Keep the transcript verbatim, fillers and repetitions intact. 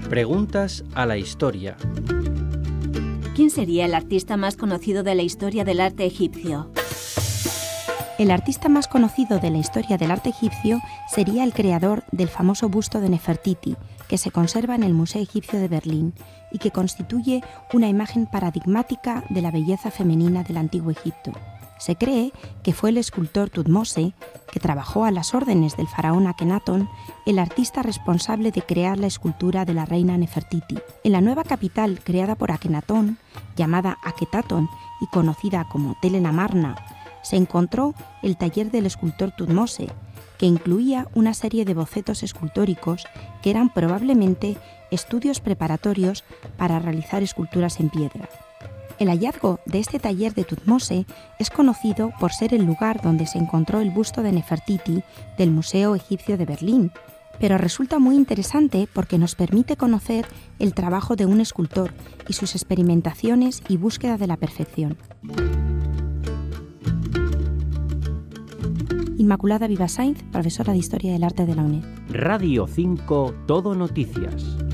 Preguntas a la historia. ¿Quién sería el artista más conocido de la historia del arte egipcio? El artista más conocido de la historia del arte egipcio sería el creador del famoso busto de Nefertiti, que se conserva en el Museo Egipcio de Berlín y que constituye una imagen paradigmática de la belleza femenina del Antiguo Egipto. Se cree que fue el escultor Tutmose, que trabajó a las órdenes del faraón Akenatón, el artista responsable de crear la escultura de la reina Nefertiti. En la nueva capital creada por Akenatón, llamada Aketatón y conocida como Tel el Amarna, se encontró el taller del escultor Tutmose, que incluía una serie de bocetos escultóricos que eran probablemente estudios preparatorios para realizar esculturas en piedra. El hallazgo de este taller de Tutmose es conocido por ser el lugar donde se encontró el busto de Nefertiti del Museo Egipcio de Berlín, pero resulta muy interesante porque nos permite conocer el trabajo de un escultor y sus experimentaciones y búsqueda de la perfección. Inmaculada Vivasainz, profesora de Historia del Arte de la UNED. Radio cinco Todo Noticias.